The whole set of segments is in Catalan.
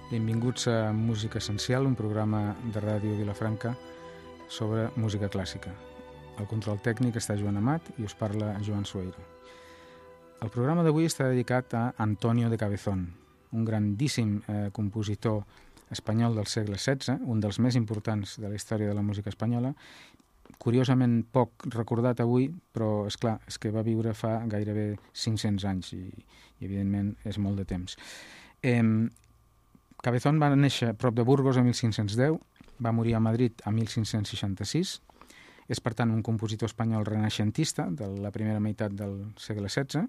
Benvinguts a Música Essencial, un programa de ràdio Vilafranca sobre música clàssica. El control tècnic està Joan Amat i us parla Joan Sueiro. El programa d'avui està dedicat a Antonio de Cabezón, un grandíssim compositor espanyol del segle XVI, un dels més importants de la història de la música espanyola, curiosament poc recordat avui, però és que va viure fa gairebé 500 anys i evidentment és molt de temps. Cabezón va néixer prop de Burgos a 1510, va morir a Madrid a 1566, és per tant un compositor espanyol renaixentista de la primera meitat del segle XVI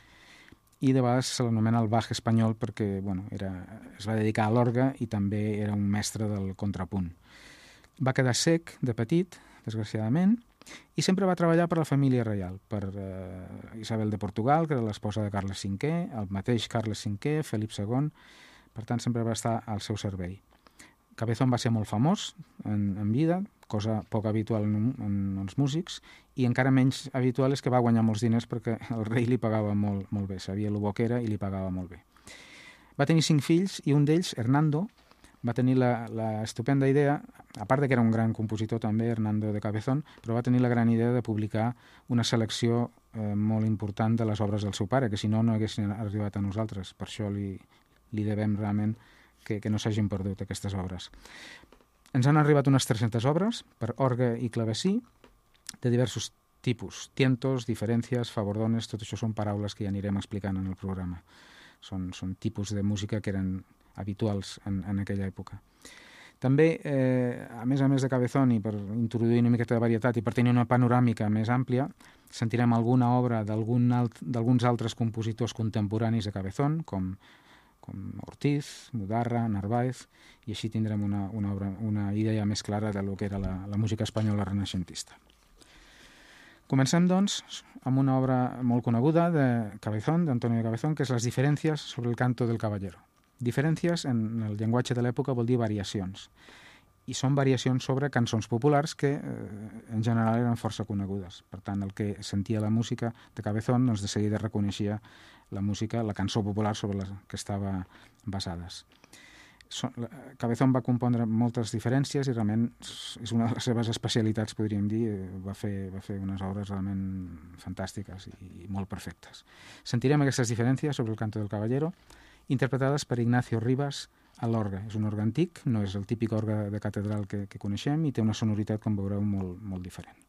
i de vegades se l'anomena el Bach espanyol perquè es va dedicar a l'orgue i també era un mestre del contrapunt. Va quedar cec de petit, desgraciadament, i sempre va treballar per la família reial, per Isabel de Portugal, que era l'esposa de Carles V, el mateix Carles V, Felip II, per tant sempre va estar al seu servei. Cabezón va ser molt famós en vida, cosa poc habitual en els músics, i encara menys habitual és que va guanyar molts diners perquè el rei li pagava molt bé, sabia el bo que era i li pagava molt bé. Va tenir 5 fills i un d'ells, Hernando, va tenir l'estupenda idea, a part de que era un gran compositor també, Hernando de Cabezón, però va tenir la gran idea de publicar una selecció molt important de les obres del seu pare, que si no haguessin arribat a nosaltres. Per això li devem realment que no s'hagin perdut aquestes obres. Ens han arribat unes 300 obres per orgue i clavecí de diversos tipus, tientos, diferències, favordones, tot això són paraules que ja anirem explicant en el programa. Són tipus de música que eren habituals en aquella època. També, a més de Cabezón, i per introduir una miqueta de varietat i per tenir una panoràmica més àmplia, sentirem alguna obra d'alguns altres compositors contemporanis de Cabezón, com Ortiz, Mudarra, Narváez, i així tindrem una idea més clara de lo que era la música espanyola renaixentista. Comencem, doncs, amb una obra molt coneguda de Cabezón, d'Antonio de Cabezón, que és Las diferencias sobre el canto del caballero. Diferències, en el llenguatge de l'època, vol dir variacions. I són variacions sobre cançons populars que, en general, eren força conegudes. Per tant, el que sentia la música de Cabezón, doncs de seguida reconeixia la música, la cançó popular sobre la que estava basades. Cabezón va compondre moltes diferències i realment és una de les seves especialitats, podríem dir. Va fer unes obres realment fantàstiques i molt perfectes. Sentirem aquestes diferències sobre el canto del caballero, interpretades per Ignacio Rivas a l'orgue. És un orgue antic, no és el típic orgue de catedral que coneixem i té una sonoritat, com veureu, molt diferent.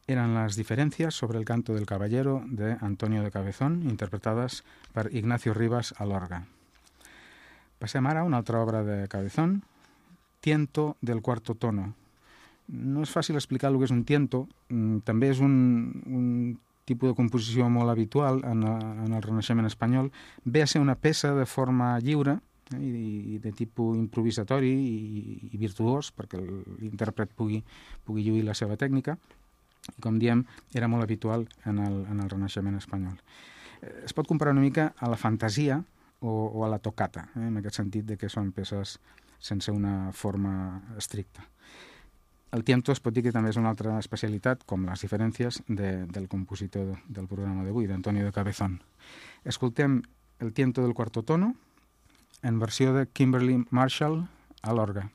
eren les diferències sobre el canto del caballero de Antonio de Cabezón, interpretades per Ignacio Rivas a l'orgue. Passem ara a una altra obra de Cabezón, Tiento del cuarto tono. No és fàcil explicar el que és un tiento, també és un tipus de composició molt habitual en el Renaixement espanyol. Ve a ser una peça de forma lliure i de tipus improvisatori i virtuós, perquè l'intèrpret pugui lluir la seva tècnica. I, com diem, era molt habitual en el Renaixement espanyol. Es pot comparar una mica a la fantasia o a la toccata, en aquest sentit de que són peces sense una forma estricta. El tiento es pot dir que també és una altra especialitat, com les diferències del compositor del programa d'avui, d'Antonio de Cabezón. Escoltem el tiento del cuarto tono en versió de Kimberly Marshall a l'orgue.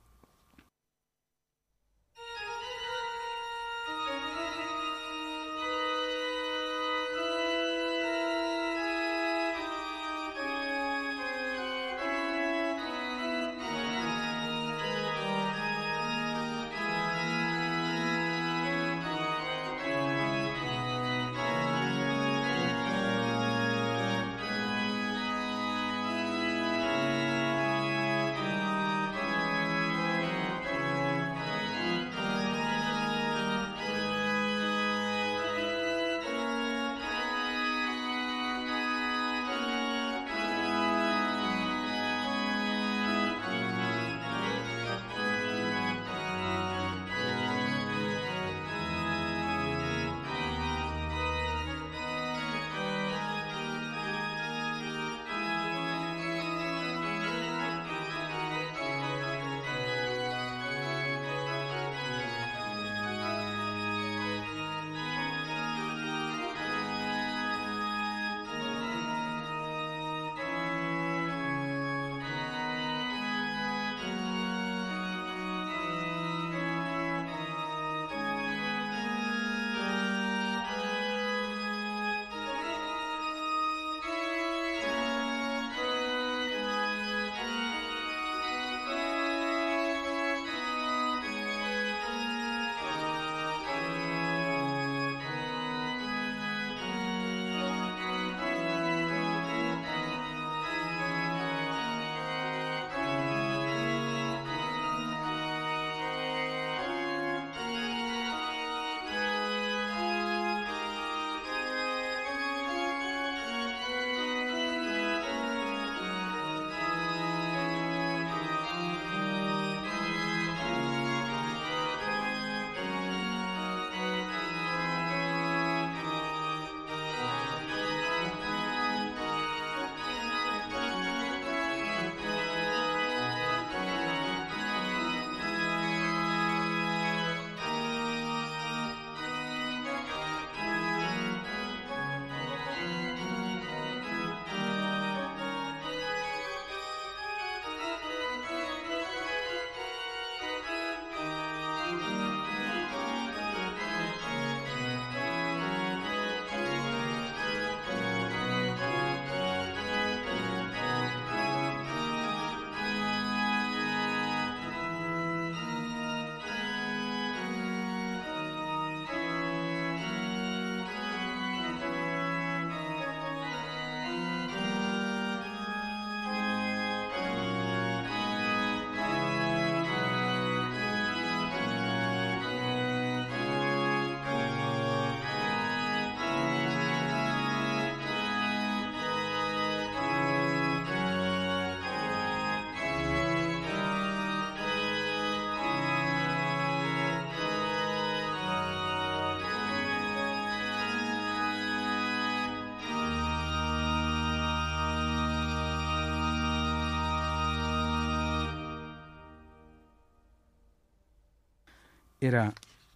Era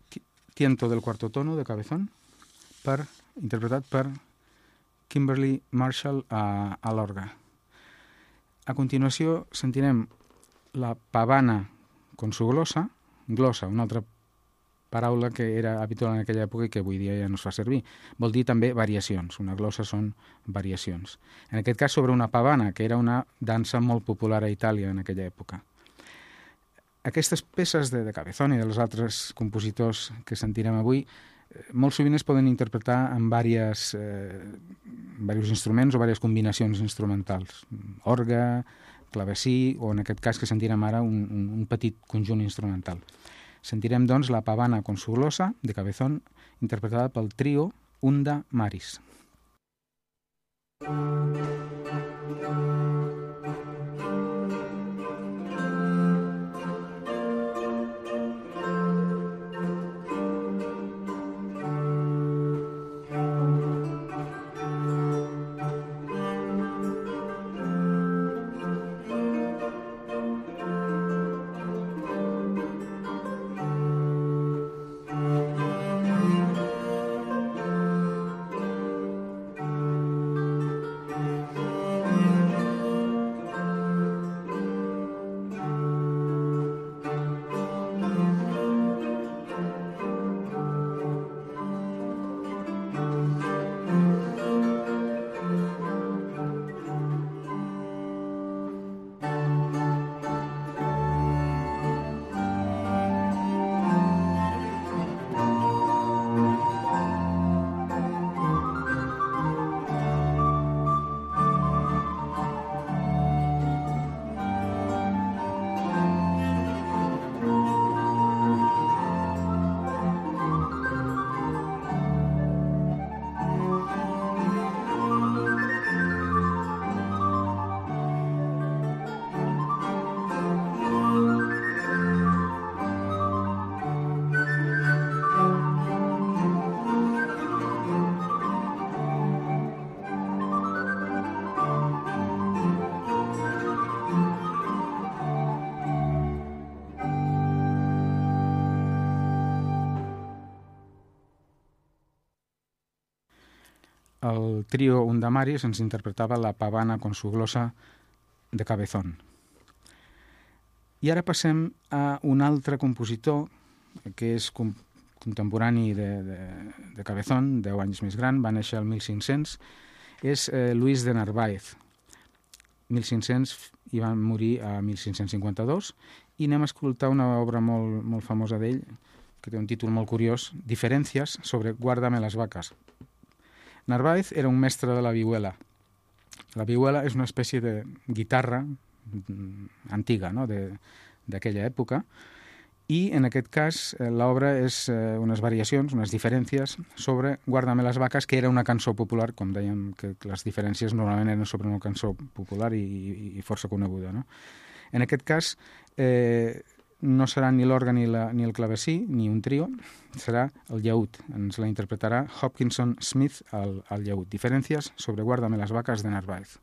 Tiento del cuarto tono de Cabezón, interpretat per Kimberly Marshall a l'orgue. A continuació sentirem la pavana con su glosa, una altra paraula que era habitual en aquella època i que avui dia ja no es fa servir. Vol dir també variacions. Una glossa són variacions. En aquest cas sobre una pavana, que era una dansa molt popular a Itàlia en aquella època. Aquestes peces de Cabezón i dels altres compositors que sentirem avui Molt sovint es poden interpretar amb diversos instruments o diverses combinacions instrumentals. Orgue, clavecí o, en aquest cas que sentirem ara, un petit conjunt instrumental. Sentirem, doncs, la pavana con su glosa de Cabezón, interpretada pel trio Unda Maris. El trio Undamaris ens interpretava la pavana con su glosa de Cabezón. I ara passem a un altre compositor que és contemporani de Cabezón, 10 anys més gran, va néixer el 1500, és Luis de Narváez. 1500 i va morir a 1552, i anem a escoltar una obra molt famosa d'ell, que té un títol molt curiós, Diferencias sobre Guárdame las vacas. Narváez era un mestre de la vihuela. La vihuela és una espècie de guitarra antiga, no?, d'aquella època, i en aquest cas l'obra és unes variacions, unes diferències sobre Guárdame las vacas, que era una cançó popular, com dèiem, que les diferències normalment eren sobre una cançó popular i força coneguda, no? En aquest cas no serà ni l'òrgan ni el clavecí, ni un trio, serà el llaüt. Ens la interpretarà Hopkinson Smith al llaüt. Diferències sobre Guárdame las vacas de Narváez.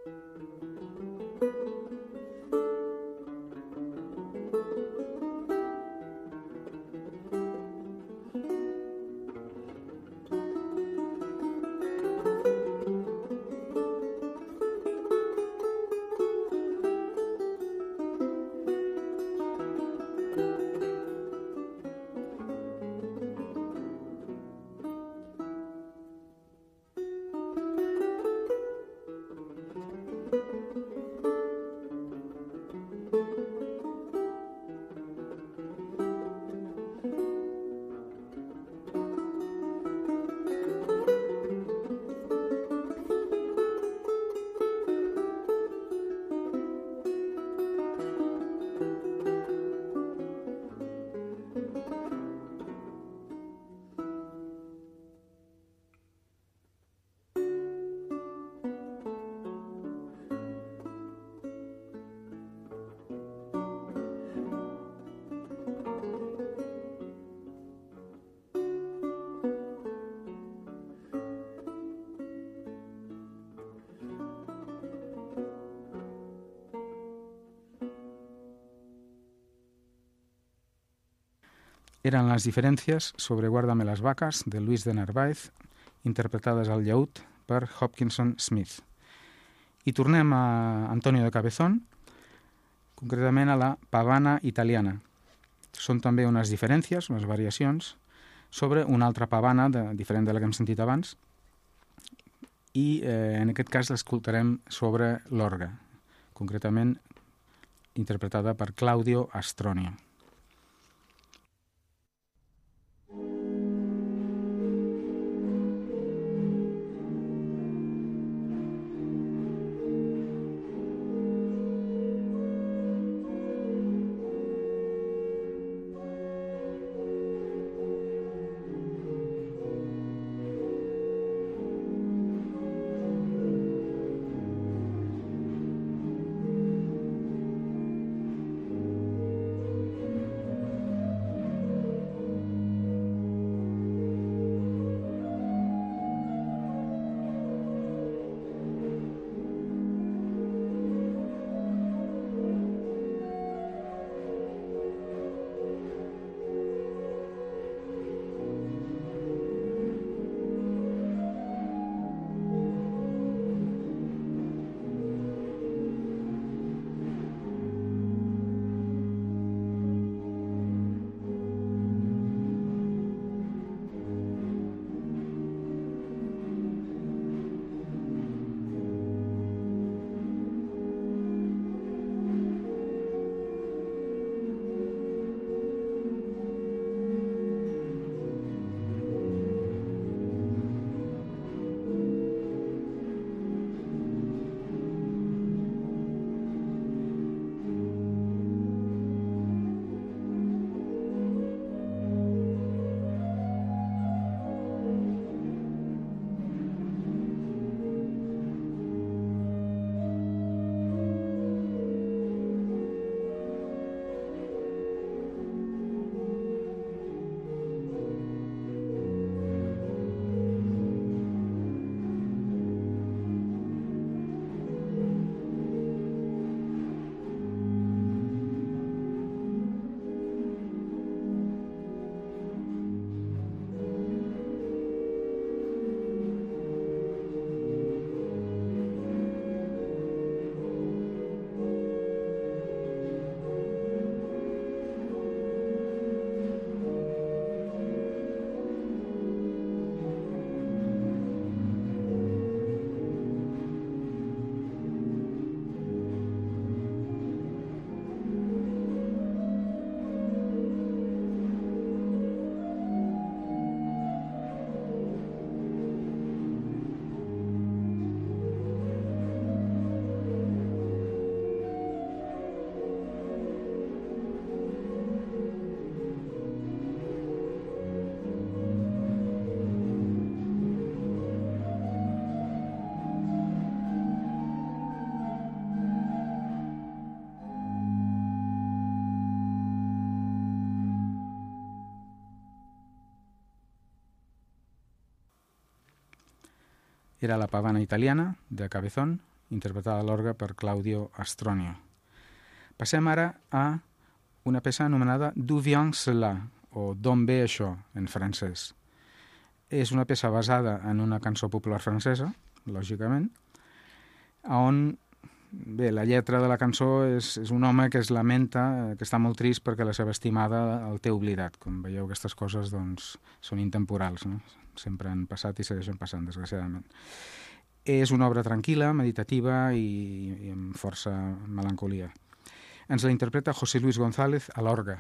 Eran las diferencias sobre Guárdame las vacas, de Luis de Narváez, interpretades al llaüt per Hopkinson Smith. I tornem a Antonio de Cabezón, concretament a la pavana italiana. Són també unes diferències, unes variacions, sobre una altra pavana diferent de la que hem sentit abans, i en aquest cas l'escoltarem sobre l'orgue, concretament interpretada per Claudio Astronio. Era la pavana italiana de Cabezón, interpretada a l'orgue per Claudio Astronio. Passem ara a una peça anomenada D'où vient cela, o D'on ve això, en francès. És una peça basada en una cançó popular francesa, lògicament, on, bé, la lletra de la cançó és un home que es lamenta, que està molt trist perquè la seva estimada el té oblidat. Com veieu, aquestes coses doncs, són intemporals, no? Sempre han passat i segueixen passant, desgraciadament. És una obra tranquil·la, meditativa i amb força melancolia. Ens la interpreta José Luis González a l'orgue.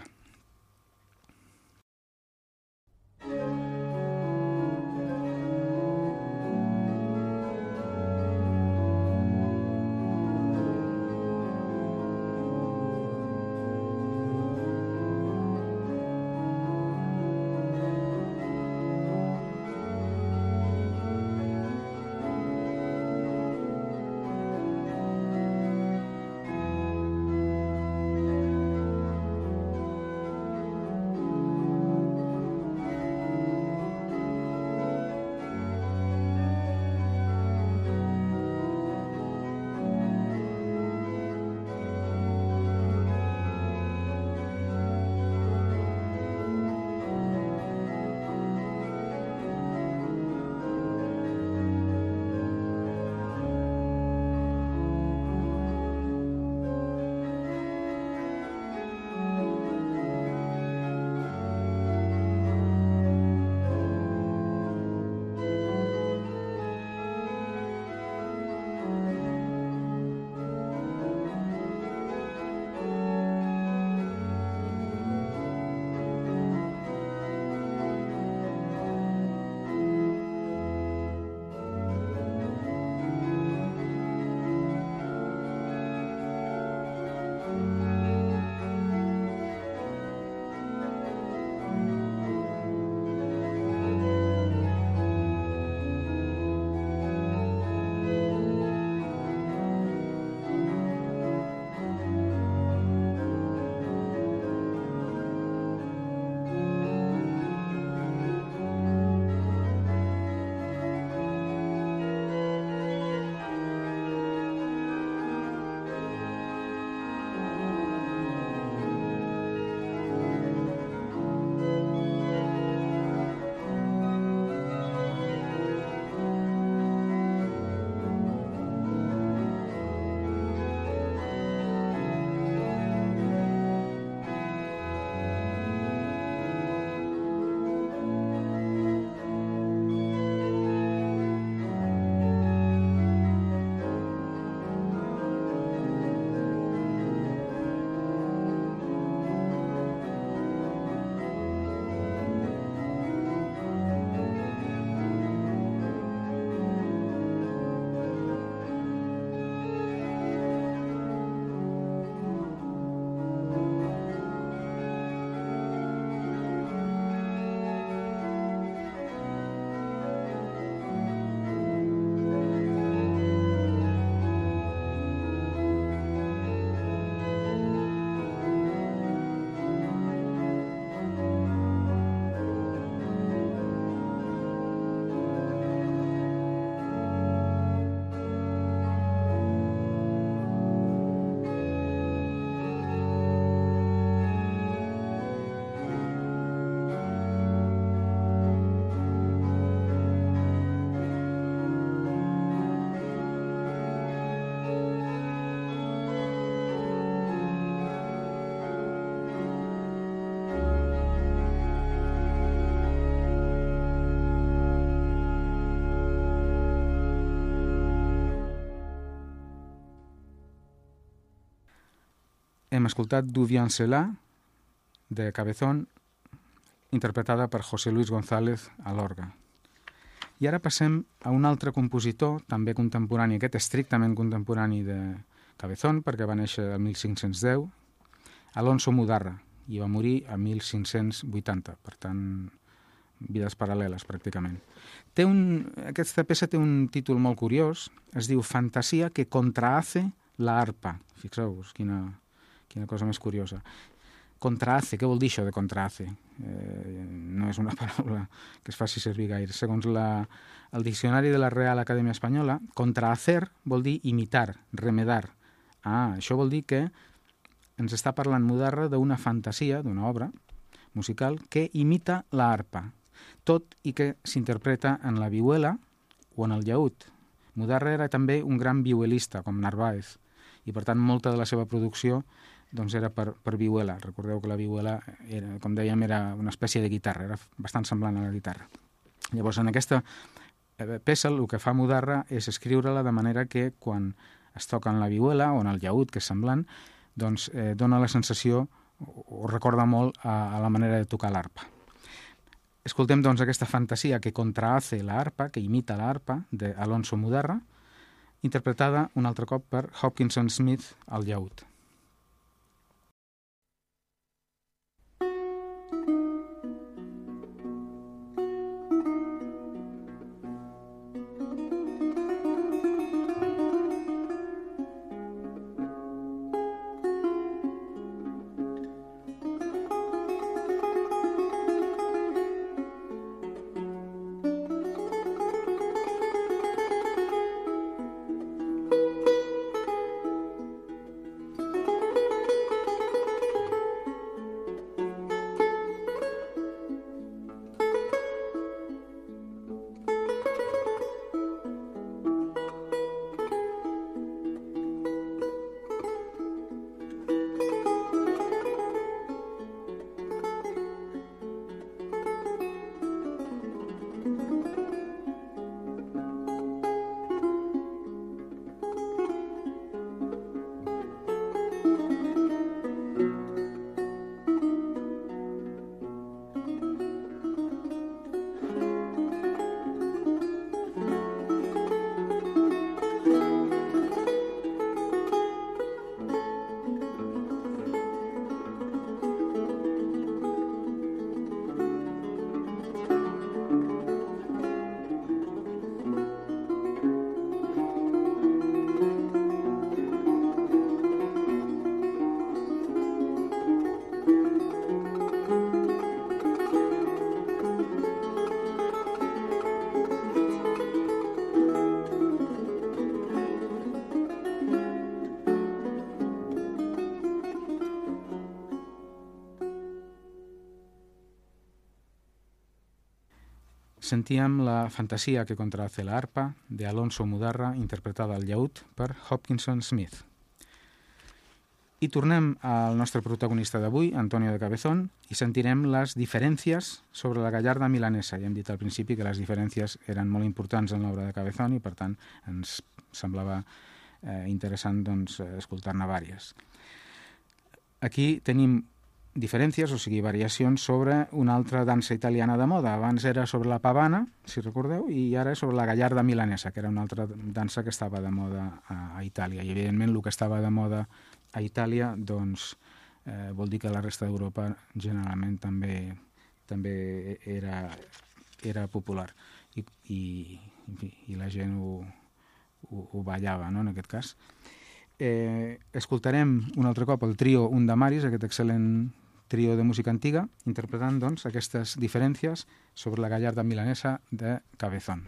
Hem escoltat D'où vient cela, de Cabezón, interpretada per José Luis González a l'orgue. I ara passem a un altre compositor, també contemporani, aquest estrictament contemporani de Cabezón, perquè va néixer el 1510, Alonso Mudarra, i va morir a 1580, per tant, vides paral·leles, pràcticament. Aquesta peça té un títol molt curiós, es diu Fantasia que contrahace la arpa. Fixeu-vos, quina cosa més curiosa. Contraace, què vol dir això de contraace? No és una paraula que es faci servir gaire. Segons el diccionari de la Real Acadèmia Espanyola, contrahacer vol dir imitar, remedar. Això vol dir que ens està parlant Mudarra d'una fantasia, d'una obra musical que imita la arpa, tot i que s'interpreta en la vihuela o en el llaüt. Mudarra era també un gran vihuelista, com Narváez, i per tant molta de la seva producció doncs era per vihuela. Recordeu que la vihuela, com dèiem, era una espècie de guitarra, era bastant semblant a la guitarra. Llavors, en aquesta peça el que fa Mudarra és escriure-la de manera que quan es toca en la vihuela o en el llaüt, que és semblant, doncs dona la sensació o recorda molt a la manera de tocar l'arpa. Escoltem doncs aquesta fantasia que contrahace la arpa, que imita la arpa, d'Alonso Mudarra, interpretada un altre cop per Hopkinson Smith al llaüt. Sentíem la fantasia que contrahace la arpa de Alonso Mudarra, interpretada al llaüt per Hopkinson Smith. I tornem al nostre protagonista d'avui, Antonio de Cabezón, i sentirem les diferències sobre la gallarda milanesa. Ja hem dit al principi que les diferències eren molt importants en l'obra de Cabezón i, per tant, ens semblava interessant doncs, escoltar-ne vàries. Aquí tenim diferències, o sigui, variacions sobre una altra dansa italiana de moda. Abans era sobre la pavana, si recordeu, i ara és sobre la gallarda milanesa, que era una altra dansa que estava de moda a Itàlia. I, evidentment, el que estava de moda a Itàlia, doncs, vol dir que la resta d'Europa generalment també era popular. I la gent ho ballava, no?, en aquest cas. Escoltarem un altre cop el trio Undamaris, aquest excel·lent trio de música antiga, interpretant doncs aquestes diferències sobre la gallarda milanesa de Cabezón.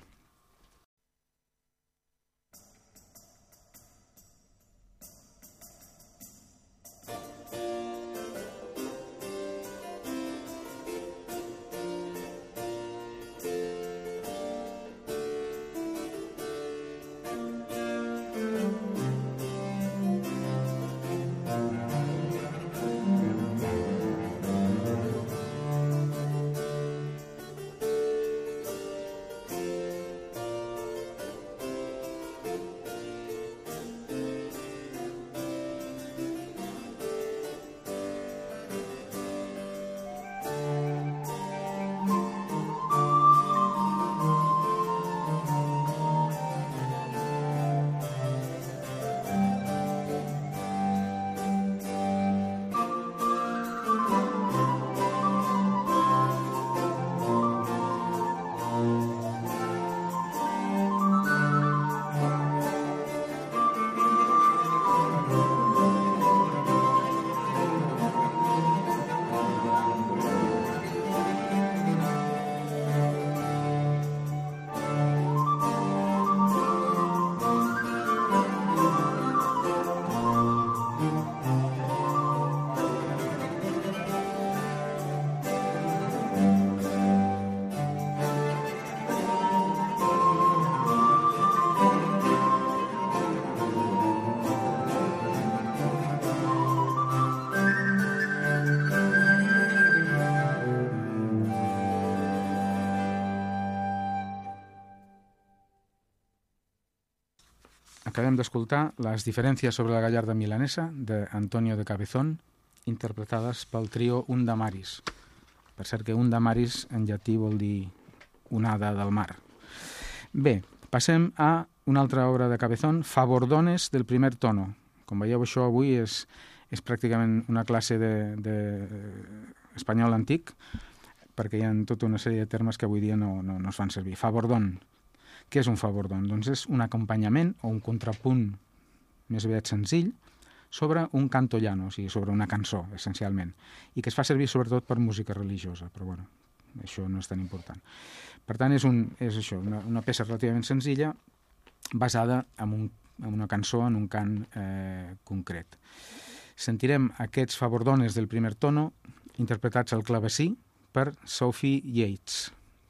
acabem d'escoltar Les diferències sobre la gallarda milanesa d'Antonio de Cabezón, interpretades pel trio Undamaris. Per cert que Undamaris en llatí vol dir onada del mar. Bé, passem a una altra obra de Cabezón, Favordones del primer tono. Com veieu, això avui és pràcticament una classe d'espanyol antic, perquè hi ha tota una sèrie de termes que avui dia no es fan servir. Favordón. Què és un favordón? Doncs és un acompanyament o un contrapunt més aviat senzill sobre un canto llano, o sigui, sobre una cançó, essencialment, i que es fa servir sobretot per música religiosa, però bueno, això no és tan important. Per tant, és això, una peça relativament senzilla basada en una cançó, en un cant concret. Sentirem aquests favordones del primer tono interpretats al clavecí per Sophie Yates.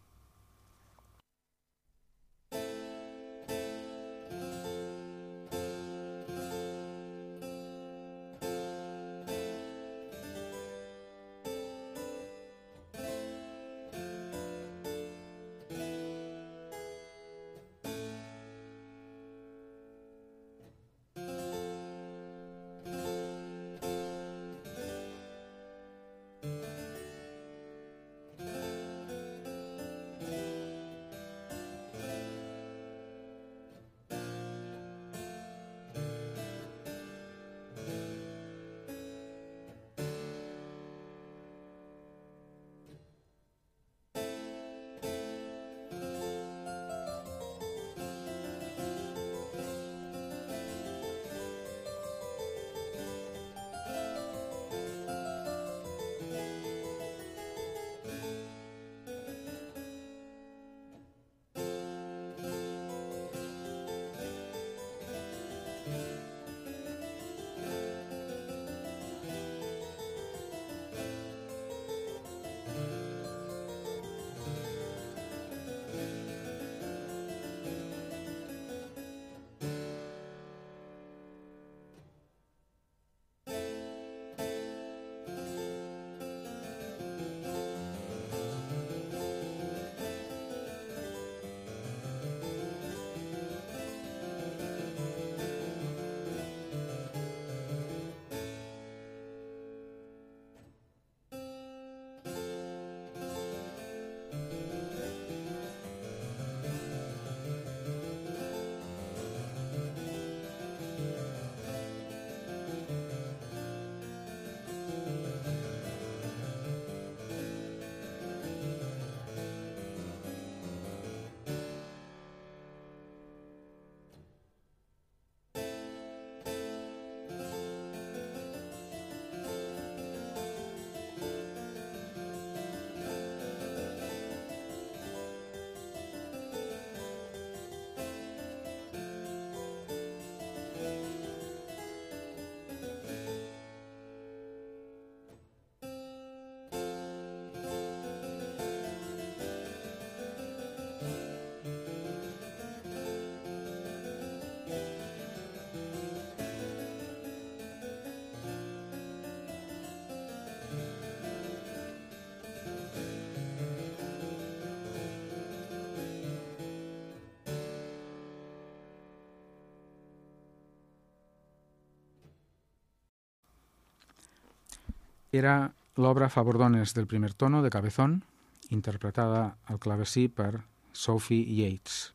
Era l'obra Favordones del primer tono de Cabezón, interpretada al clavecí per Sophie Yates.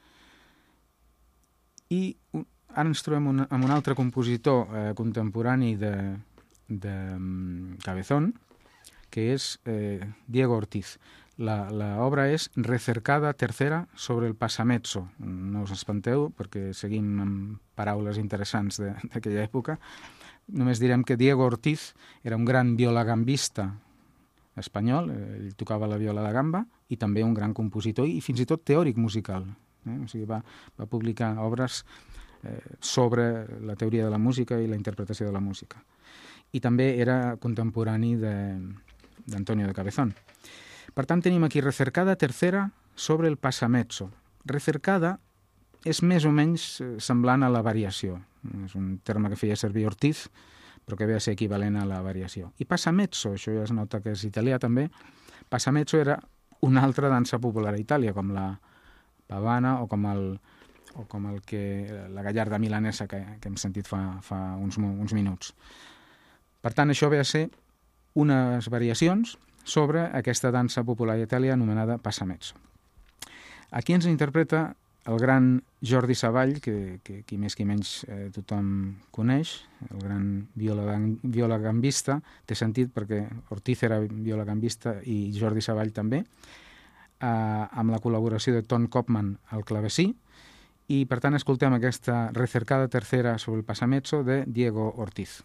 I ara ens trobem amb un altre compositor contemporani de Cabezón, que és Diego Ortiz. L'obra és Recercada tercera sobre el passamezzo. No us espanteu, perquè seguim amb paraules interessants d'aquella època. Només direm que Diego Ortiz era un gran violagambista espanyol, ell tocava la viola de gamba, i també un gran compositor i fins i tot teòric musical. O sigui, va publicar obres sobre la teoria de la música i la interpretació de la música. I també era contemporani d'Antonio de Cabezón. Per tant, tenim aquí Recercada tercera sobre el passamezzo. Recercada és més o menys semblant a la variació. És un terme que feia servir Ortiz, però que ve a ser equivalent a la variació. I passamezzo, això ja es nota que és italià també, passamezzo era una altra dansa popular a Itàlia, com la pavana o com o com la gallarda milanesa que hem sentit fa uns minuts. Per tant, això ve a ser unes variacions sobre aquesta dansa popular italiana anomenada passamezzo. Aquí ens interpreta el gran Jordi Savall, que qui més qui menys tothom coneix, el gran violagambista. Té sentit perquè Ortiz era violagambista i Jordi Savall també, amb la col·laboració de Ton Kopman al clavecí, i per tant escoltem aquesta recercada tercera sobre el passamezzo de Diego Ortiz.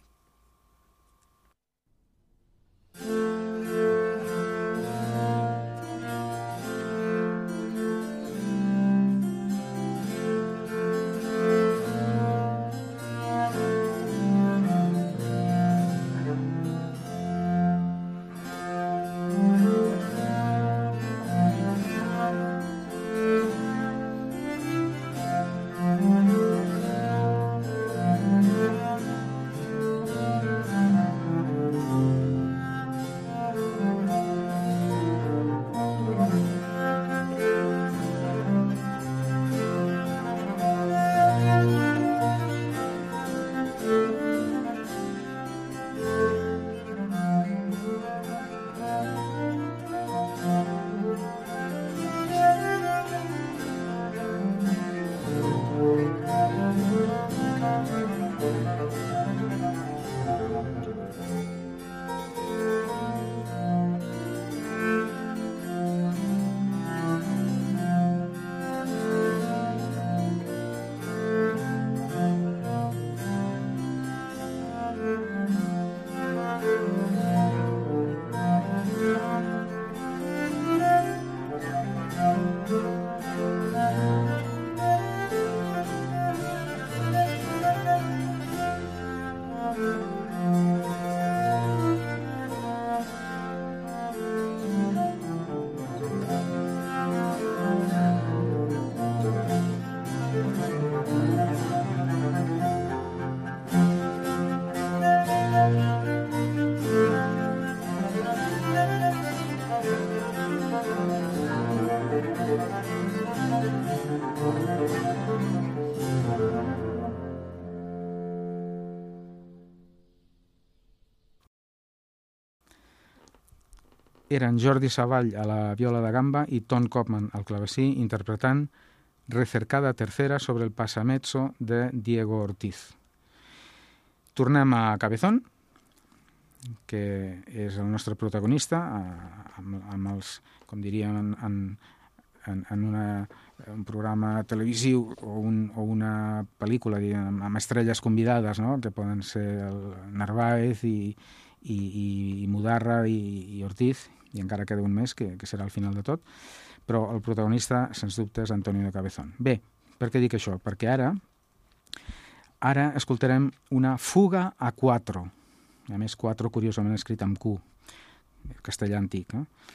Eren Jordi Savall a la viola de gamba i Ton Kopman al clavecí interpretant Recercada tercera sobre el passamezzo de Diego Ortiz. Tornem a Cabezón, que és el nostre protagonista, amb els, com diríem en un programa televisiu o una pel·lícula, diguem, amb estrelles convidades, no? Que poden ser el Narváez i Mudarra i Ortiz, i encara queda un més, que serà al final de tot, però el protagonista, sens dubte, és Antonio de Cabezón. Bé, per què dic això? Perquè ara escoltarem una fuga a 4, a més 4 curiosament escrit amb Q, castellà antic.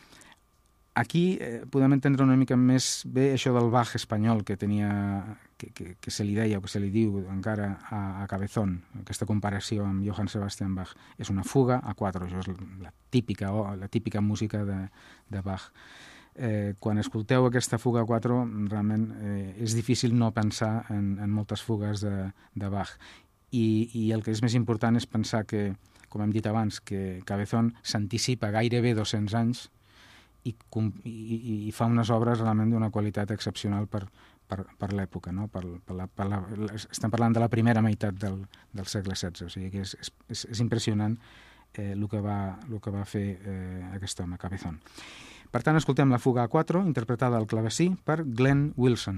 Aquí podem entendre una mica més bé això del Bach espanyol que se li deia o que se li diu encara a Cabezón, aquesta comparació amb Johann Sebastian Bach. És una fuga a 4, això és la típica música de Bach. Quan escolteu aquesta fuga a 4, realment és difícil no pensar en moltes fugues de Bach. I el que és més important és pensar que, com hem dit abans, que Cabezón s'anticipa gairebé 200 anys i fa unes obres realment d'una qualitat excepcional per l'època, no? Estem parlant de la primera meitat del segle XVI, o sigui que és impressionant el que va fer aquest home, Cabezón. Per tant, escoltem la fuga A4, interpretada al clavecí per Glenn Wilson.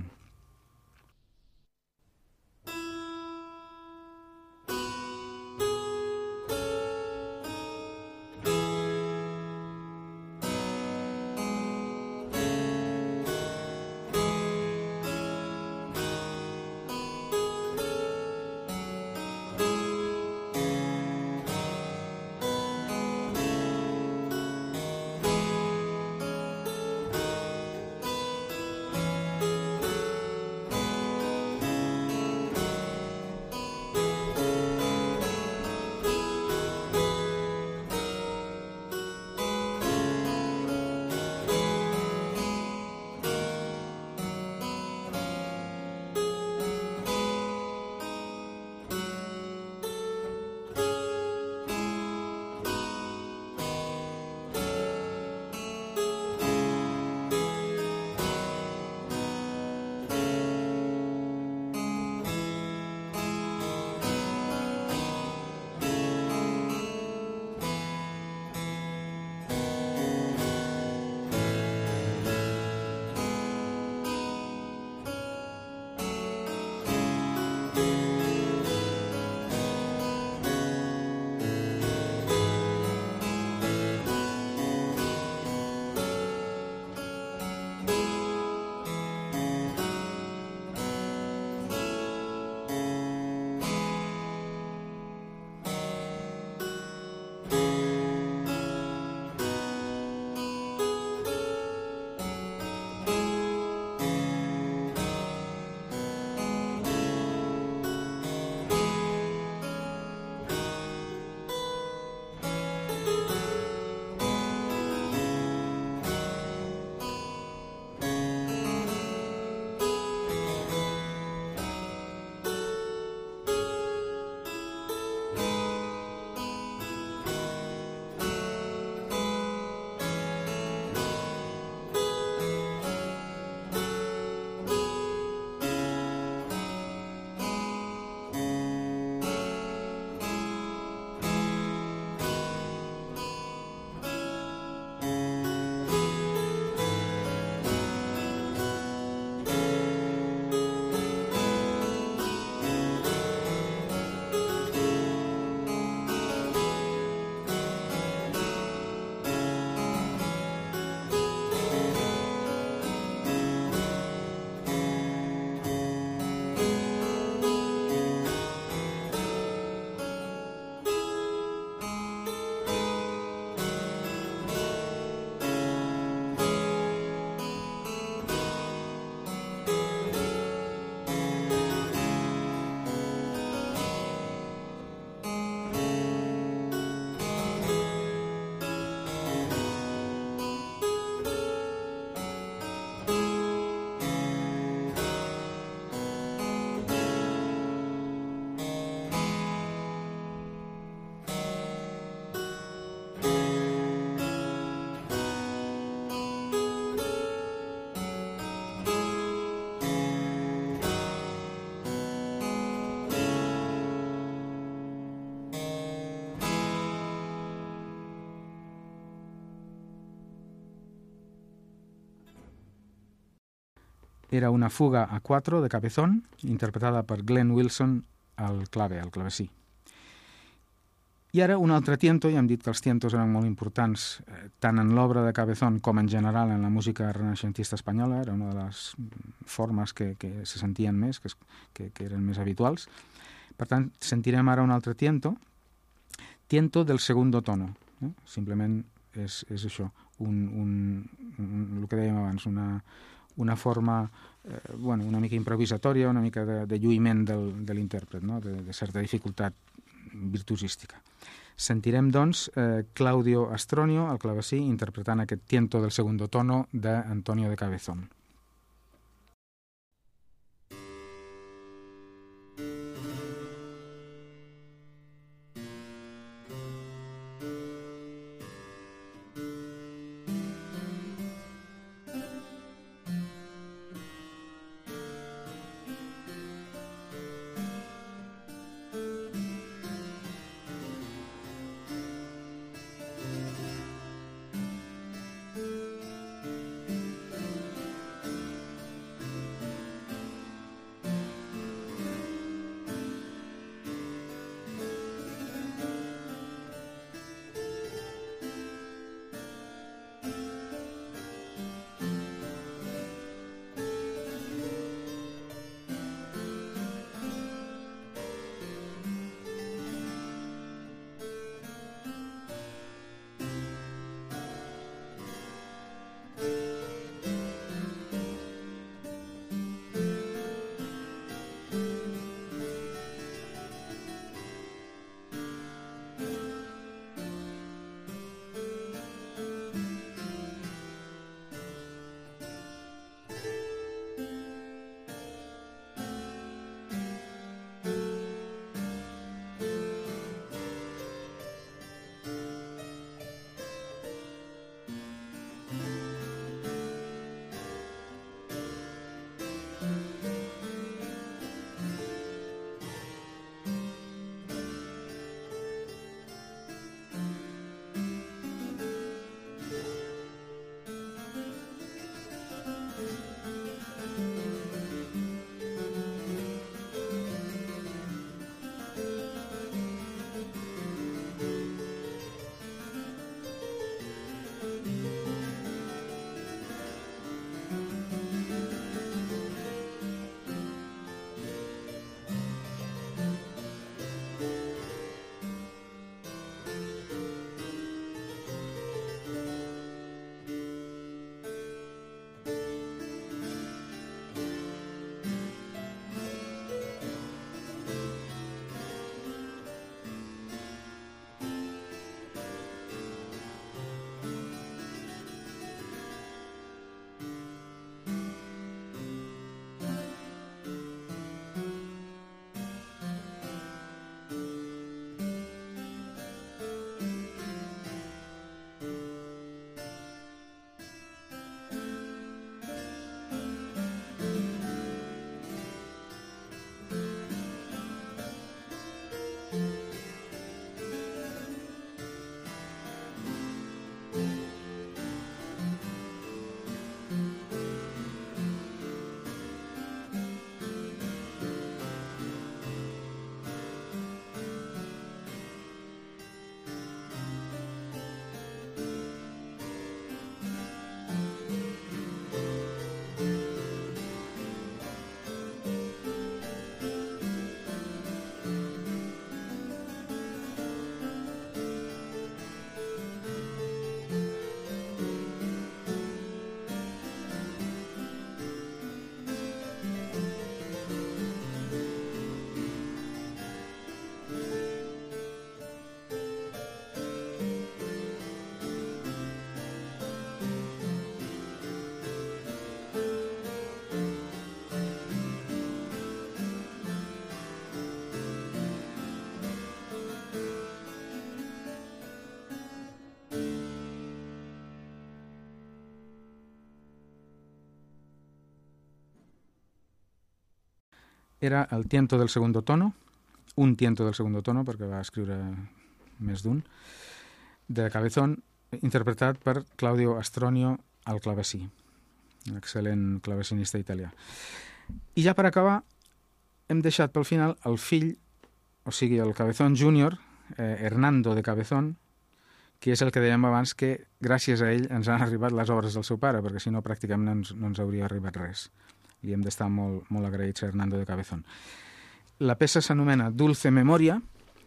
era una fuga a 4 de Cabezón, interpretada per Glenn Wilson al clavecí. I ara un altre tiento, ja hem dit que els tientos eren molt importants tant en l'obra de Cabezón com en general en la música renaixentista espanyola, era una de les formes que se sentien més, que eren més habituals. Per tant, sentirem ara un altre tiento del segundo tono. Simplement és això, el que dèiem abans, una forma una mica improvisatòria, una mica de lluïment de l'intèrpret, no? de certa dificultat virtuosística. Sentirem, doncs, Claudio Astronio al clavecí interpretant aquest tiento del segundo tono d'Antonio de Cabezón. Era el tiento del segundo tono, un tiento del segundo tono, perquè va escriure més d'un, de Cabezón, interpretat per Claudio Astronio al clavecí. un excel·lent clavecinista italià. I ja per acabar, hem deixat pel final el fill, o sigui, el Cabezón Júnior, Hernando de Cabezón, que és el que dèiem abans, que gràcies a ell ens han arribat les obres del seu pare, perquè si no pràcticament no ens hauria arribat res. Li hem d'estar molt, molt agraïts a Hernando de Cabezón. La peça s'anomena Dulce Memoria,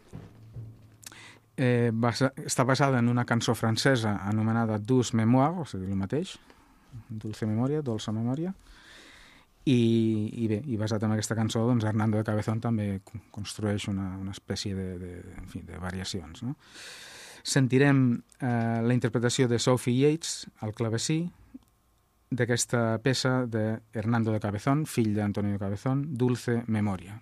està basada en una cançó francesa anomenada Douce Mémoire, o sigui, el mateix, Dulce Memoria, Dolça Memòria, i bé, i basat en aquesta cançó, doncs Hernando de Cabezón també construeix una espècie de variacions, no? Sentirem la interpretació de Sophie Yates al clavecí d'aquesta peça de Hernando de Cabezón, fill d'Antonio de Cabezón, Dulce Memoria.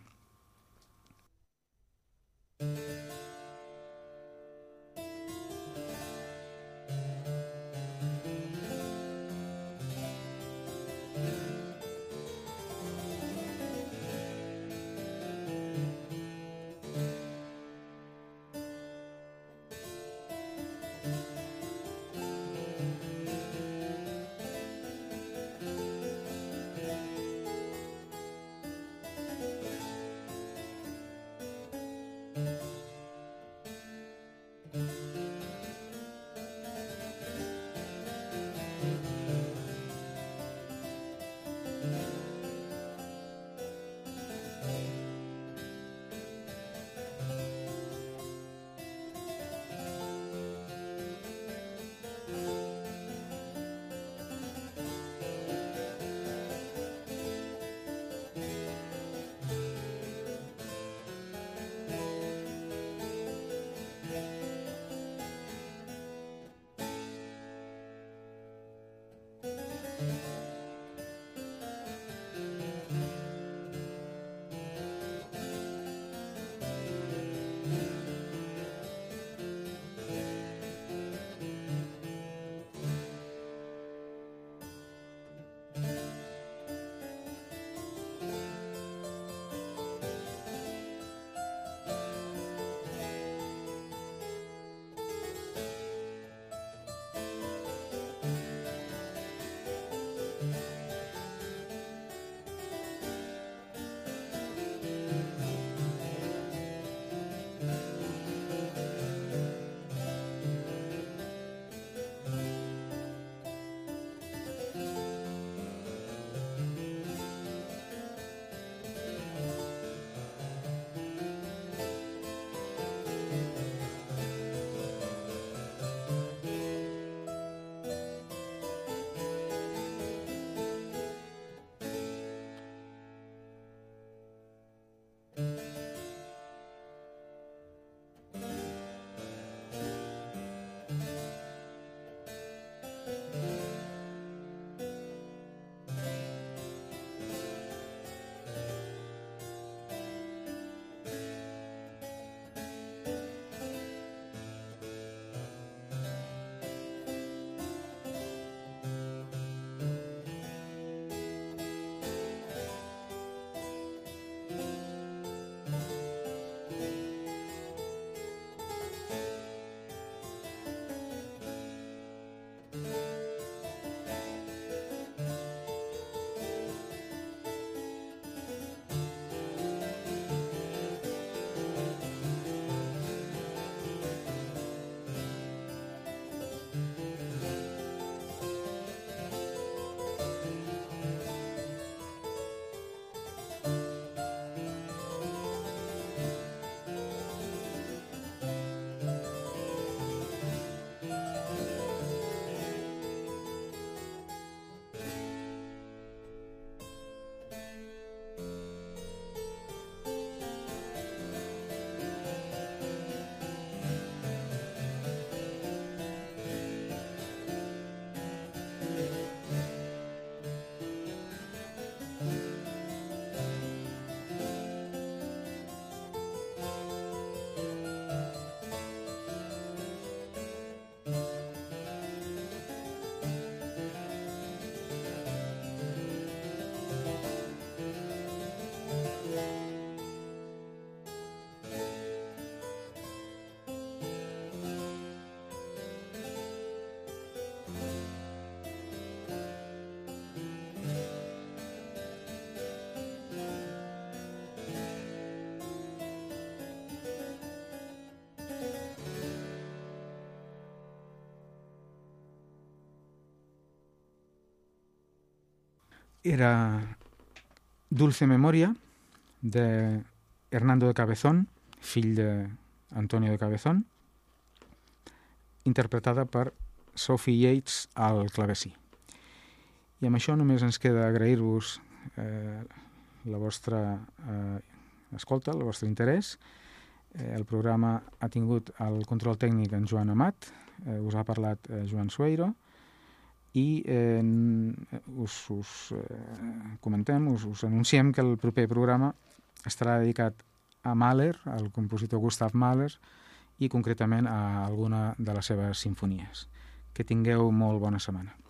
era Dulce Memoria, de Hernando de Cabezón, fill d'Antonio de Cabezón, interpretada per Sophie Yates al clavecí. I amb això només ens queda agrair-vos la vostra escolta, el vostre interès. El programa ha tingut el control tècnic en Joan Amat, us ha parlat Joan Sueiro, i us comentem, us anunciem que el proper programa estarà dedicat a Mahler, al compositor Gustav Mahler, i concretament a alguna de les seves simfonies. Que tingueu molt bona setmana.